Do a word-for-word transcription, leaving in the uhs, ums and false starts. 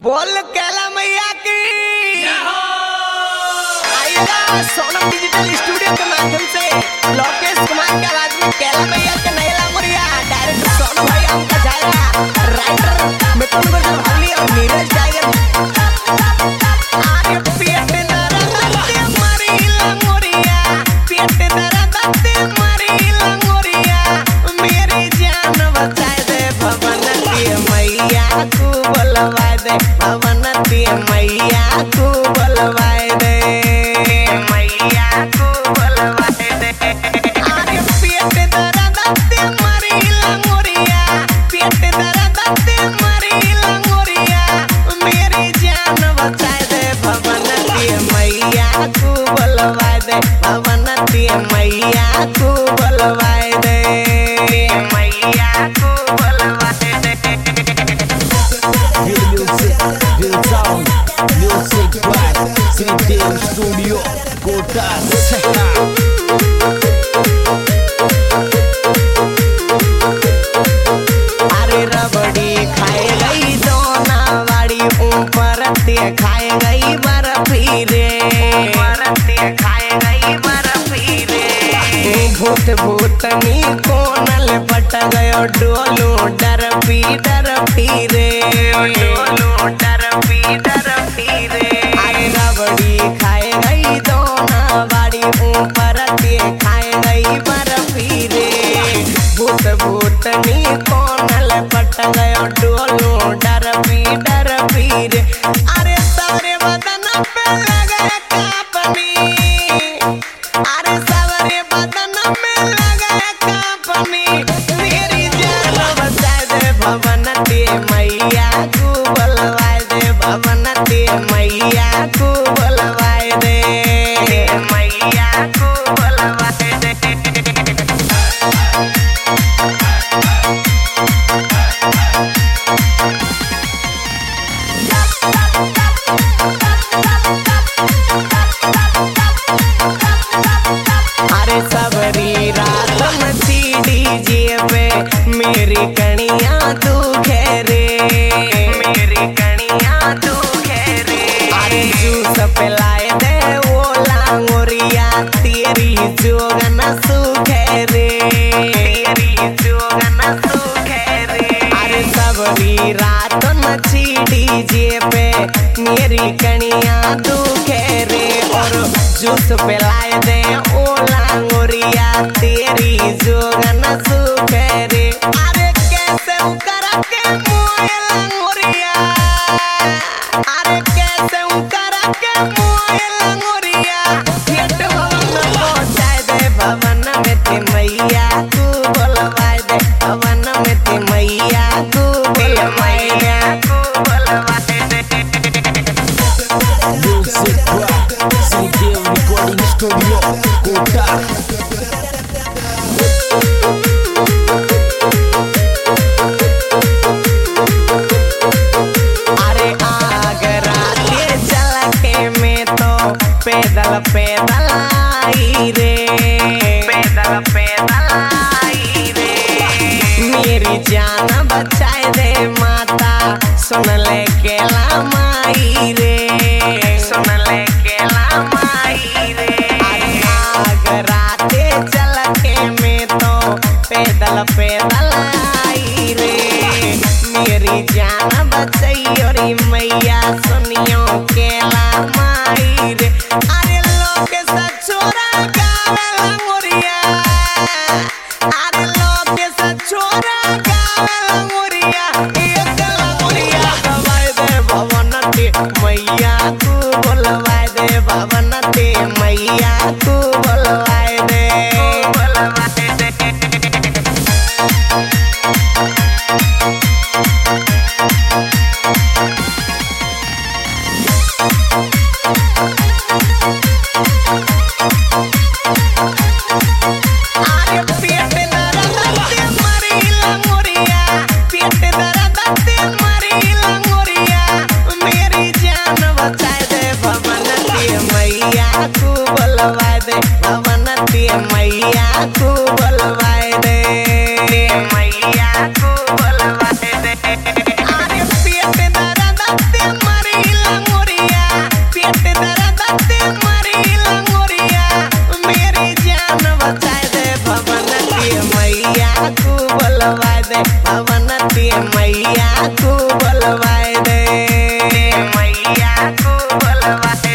बोल कैला मैया की आइएगा सोनम डिजिटल स्टूडियो के माध्यम से लोकेश कुमार की आवाज में कैला मैया के नैला मुरिया डायरेक्टर सोनू भाई हमका जाएगा राइटर मिथुन गुर्जर भावली और नीरज टाइगर आगे पेट दर्द मरी लंगोरिया पेट दर्द मरी लंगोरिया मेरी जान बचाए दे भवन की मैया को बोलवा दे भवन की मैया को बोलवाए दे मैया को बोलवाए दे आगे पेट दर्द मरी लंगोरिया पेट दर्द मरी लंगोरिया मेरी जान बचाए दे भवन की मैया को बोलवाए दे भवन की मैया को बोलवाए दे मैया को बोलवाए दे Real music, real sound, music by Sridev Studio, Kota Seha. अरे रबड़ी खाए गई दोना वाड़ी ऊपर ते खाए गई बर्फी रे बर्फी खाए गई बर्फी रे भूत भूतनी कोनल पट गयो डोलू डरपी डरपी रे डोलू डरपी डरपी रे अरे रबड़ी खाए गई दोना वाड़ी ऊपर ते खाए गई बर्फी रे भूत भूतनी कोनल पट गयो डोलू डरपी डरपी रे अरे सारे बदन पे लगे कापनी अरे सारे बदन में लगे कापनी मेरी जान बचाए दे भवन ते मैया को बोलवाए दे भवन ते मैया को बोलवाए दे मैया को बोलवाए दे अरे सबरी रात मची डीजे पे मेरी कनिया तू खेरे मेरी कनिया तू खेरे अरे जूस पिलाए दे वो लांगोरिया तेरी जोगन सूखे रे तेरी जोगन सूखे रे अरे सबरी रात मची डीजे पे मेरी कनिया तू खेरे और जूस पिलाए दे ओ लांगोरिया तेरी जोगन सूखे रे अरे कैसे उकर के मोए लांगोरिया अरे कैसे उकर के मोए लांगोरिया पेट भवन पहुंचाए दे भवन में ते मैया को बोलवाए दे भवन में ते मैया को बोलवाए दे को बोलवाए दे Music by Sridev Recording Studio, Kota. अरे आगरा के चल के में तो पैदल पैदल आई रे पैदल पैदल आई रे मेरी जान बचाए दे माता सुन ले केला माई रे सुन ले केला माई रे अरे आगरा के चल के में तो पैदल पैदल आई रे मेरी जान बचाई और मैया सुनियो केला माई रे अरे लोग के साथ छोरा गावे लंगोरिया अरे लोग के साथ छोरा गावे लंगोरिया एक लंगोरिया गवाए दे भवन ते मैया को बोलवाए दे भवन ते मैया को बोलवाए दे बोलवाए दे आगे पेट दर्द मरी लंगोरिया पेट दर्द मरी लंगोरिया मेरी जान बचाए दे भवन के मैया को बोलवाए दे भवन के मैया को बोलवाए दे मैया को बोलवाए दे आगे पेट दर्द मैया को बोलवा दे अवनती मैया को बोलवा दे मैया को बोलवा दे